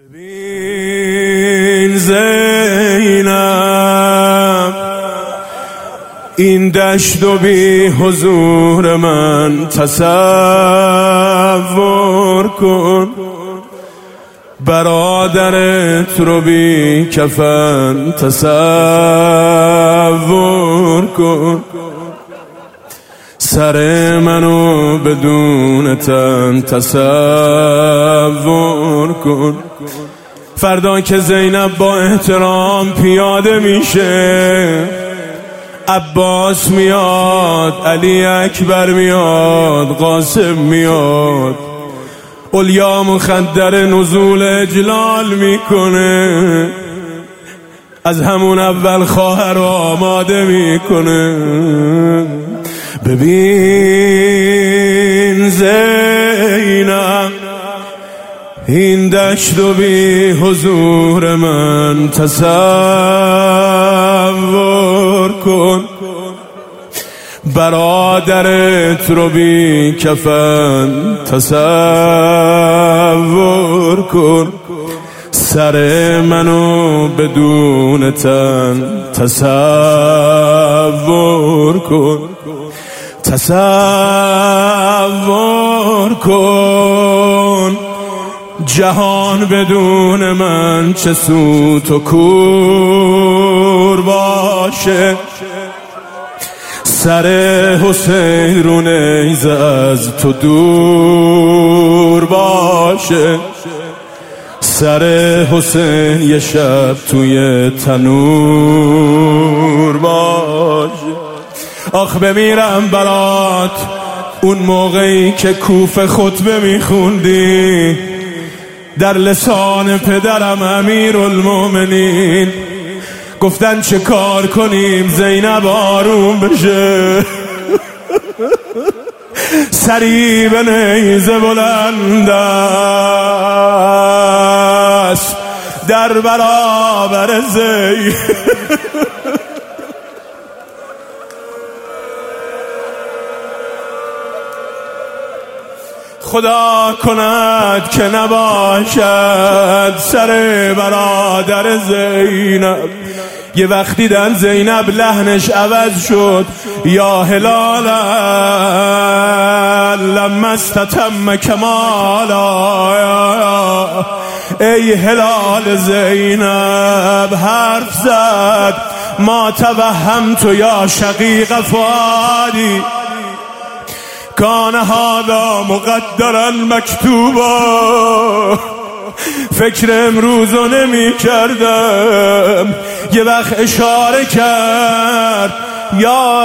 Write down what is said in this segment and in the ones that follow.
ببین زینب، این دشت و بی حضور من تصور کن، برادرت رو بی کفن تصور کن، سر منو بدون تن تصور کن. فردا که زینب با احترام پیاده میشه، عباس میاد، علی اکبر میاد، قاسم میاد، اولیا مخدر نزول اجلال میکنه، از همون اول خواهر آماده میکنه. ببین زینب، این دشت و بی حضور من تصور کن، برادرت رو بی کفن تصور کن، سر منو بدون تن تصور کن، تصور کن. جهان بدون من چه سوت و کور باشه، سر حسین رو نیزه از تو دور باشه، سر حسین یه شب توی تنور باشه. آخ بمیرم برات اون موقعی که کوفه خطبه میخوندی، در لسان پدرم امیرالمومنین گفتن چه کار کنیم زینب آروم بشه، سری به نیزه بلند است در برابر زینب. خدا کند که نباشد سر برادر زینب. یه وقت دیدن زینب لحنش عوض شد، یا هلالا لما استتم کمالا، ای هلال زینب حرف زد، ما توهمت یا شقیق فؤادی کان هذا مقدرا مکتوبا. فکر امروزو نمی کردم، یه وقت اشاره کرد، یا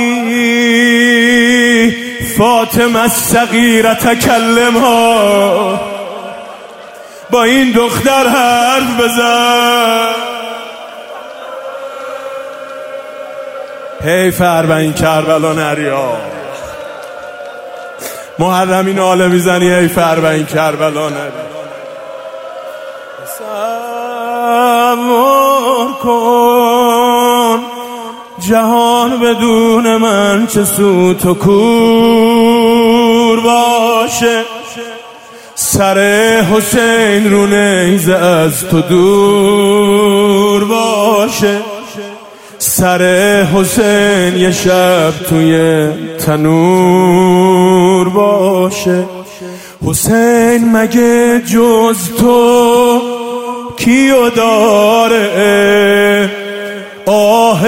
اخی فاطمه الصغیره تکلمها، با این دختر حرف بزن. حیف اربعین کربلا نریا، محرمین آله میزنی، حیف اربعین کربلا نری. تصور کن جهان بدون من چه سوت و کور باشه، سر حسین رو نیزه از تو دور باشه، سر حسین یه شب توی تنور باشه. حسین مگه جز تو کیو داره؟ آه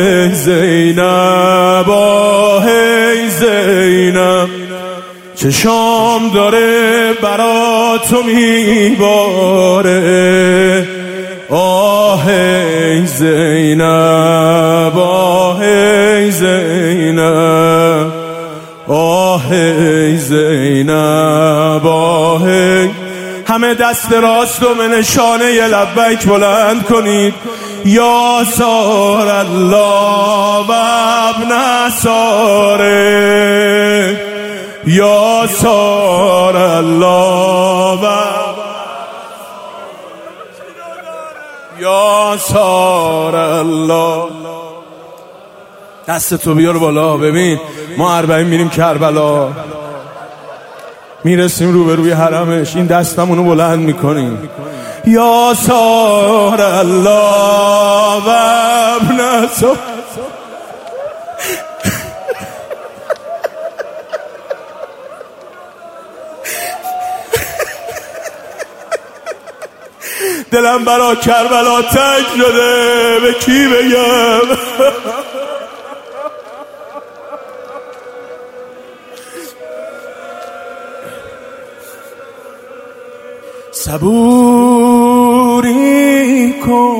زینب، آه زینب، چشام داره برا تو میباره. آه زینب، آه زینب، آه زینب، آه. همه دست راست و به نشانه ی لبیک بلند کنید. یا سار الله و ابن ساره، یا سار الله و یا سار الله. دست تو بیار بالا. ببین ما اربعین میریم کربلا، میرسیم روبروی حرمش، این دستمونو بلند میکنیم. یا سار الله و ابن سار. دلم برا کربلا تنگ شده، به کی بگم؟ صبوری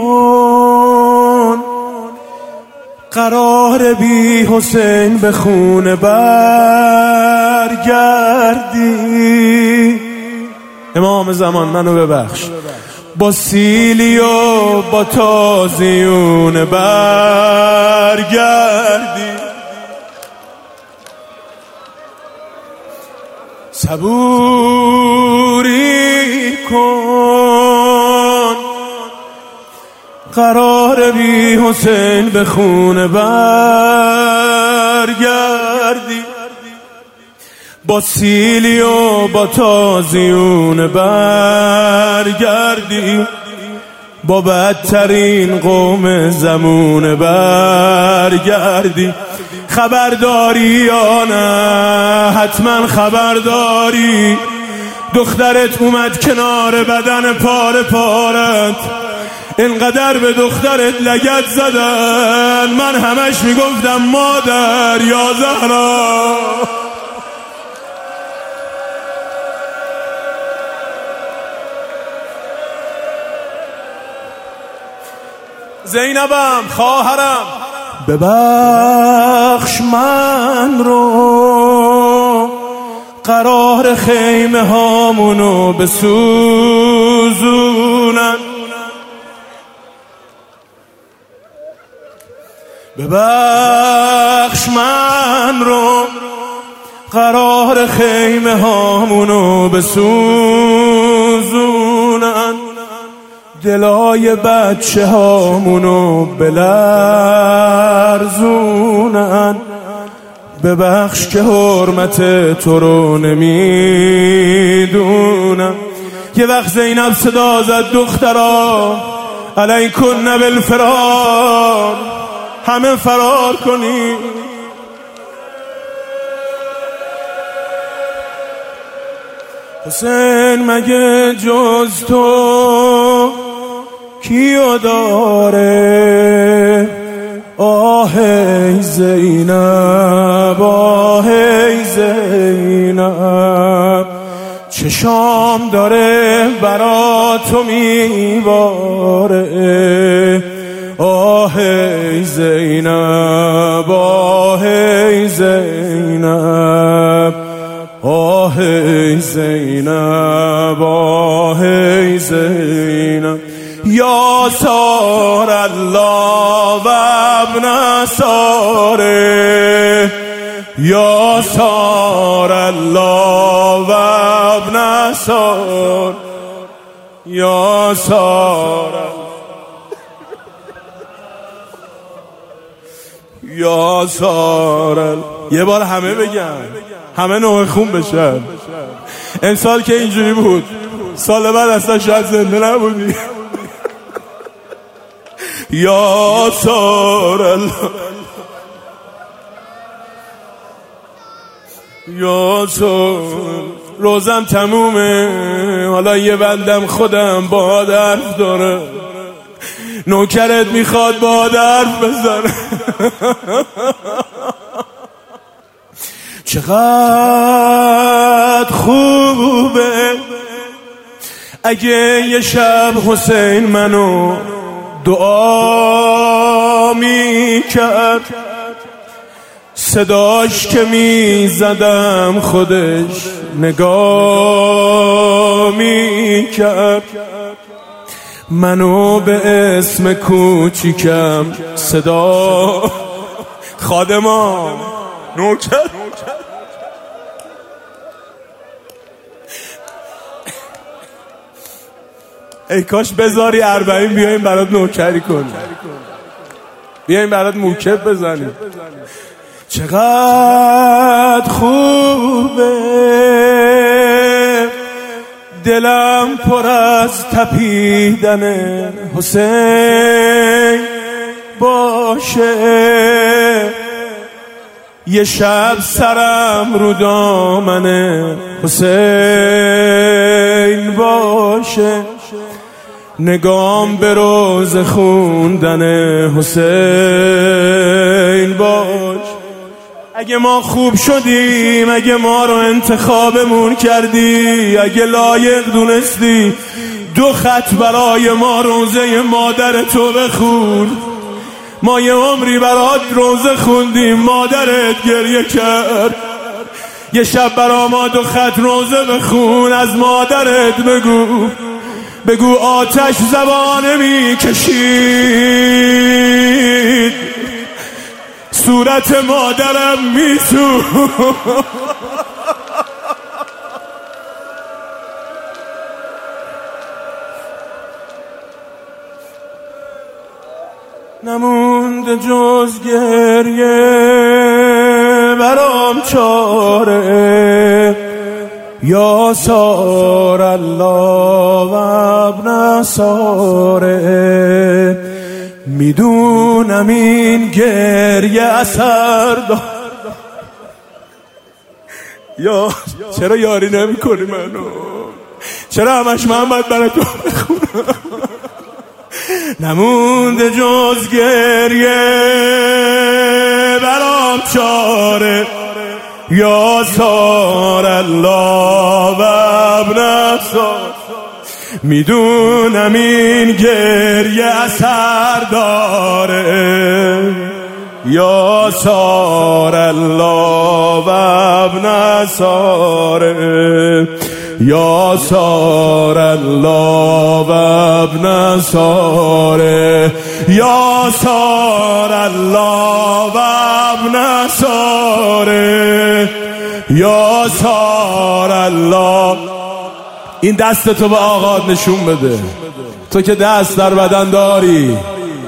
کن، قرار بی حسین به خونه برگردی. امام زمان منو ببخش، با سیلی و با تازیون برگردی. صبوری کن، قرار بی حسین به خونه برگردی. با سیلی و با تازیون برگردی. با بدترین قوم زمون برگردی. خبرداری یا نه؟ حتما خبرداری. دخترت اومد کنار بدن پاره پارت، اینقدر به دخترت لگد زدن، من همش میگفتم مادر یا زهرا. زینبم خواهرم، ببخش من رو، قرار خیمه هامونو بسوزونن. ببخش من رو، قرار خیمه هامونو بسوزونن. دلای بچه هامونو بلرزونن. ببخش که حرمت تو رو نمیدونم. یه وقت زینب صدا زد دخترا علیکن بالفرار، همه فرار کنی. حسین مگه جز تو کیو داره؟ آه ای زینب، آه ای زینب، چشام داره برا تو میباره. آه ای زینب، آه ای زینب، آه ای زینب، آه ای زینب. یا سار الله و ابن ساره، یا سار الله و ابن سار، یا سار، یا سار. یه بار همه بگن، همه نوع خون بشن. امسال که اینجوری بود، سال بعد اصلا شاید زنده نبودی. یا سار الله، یا سار. روزم تمومه، حالا یه بندم خودم با حرف داره. نوکرت میخواد با حرف بزنه. چقدر خوبه اگه یه شب حسین منو دعا میکرد، صداش که میزدم خودش نگاه میکرد. منو به اسم کوچیکم صدا، خادمان، نوکر. ای کاش بذاری 40 بیاییم برات نوکری کنیم، بیاییم برات موکب بزنیم. چقدر خوبه دلم پر از تپیدن حسین باشه، یه شب سرم رو دامن حسین باشه، نگام به روز خوندن حسین باش. اگه ما خوب شدیم، اگه ما رو انتخابمون کردی، اگه لایق دونستی 2 خط برای ما روزه مادر تو بخون. ما یه عمری برات روزه خوندیم، مادرت گریه کرد. یه شب برا ما 2 خط روزه بخون، از مادرت بگو آتش زبانه میکشید، صورت مادرم میسو. نمونده جز گریه برام چاره، یا سار الله و ابن ساره. میدونم این گریه اثر دار. یا چرا یاری نمی کنی منو؟ چرا همش محمد برای تو بخونم؟ نمونده جز گریه برام چاره، یا سار الله و ابن سار. میدونم این گریه اثر داره، یا سار الله و ابن ساره، یا سار الله و ابن ساره، یا سار الله و ابن ساره، یا سار الله. این دست تو به آقا نشون بده، تو که دست در بدن داری.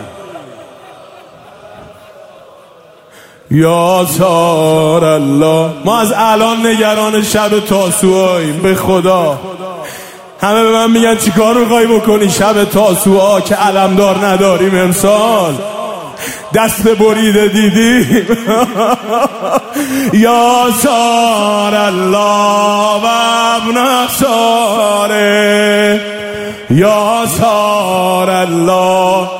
یا سار الله. ما از الان نگران شب تاسوعاییم. به خدا همه به من میگن چی کار میخوایی بکنی شب تاسوعا که علمدار نداریم امسال؟ دست بریده دیدیم. یا سار الله و ابن ساره، یا سار الله.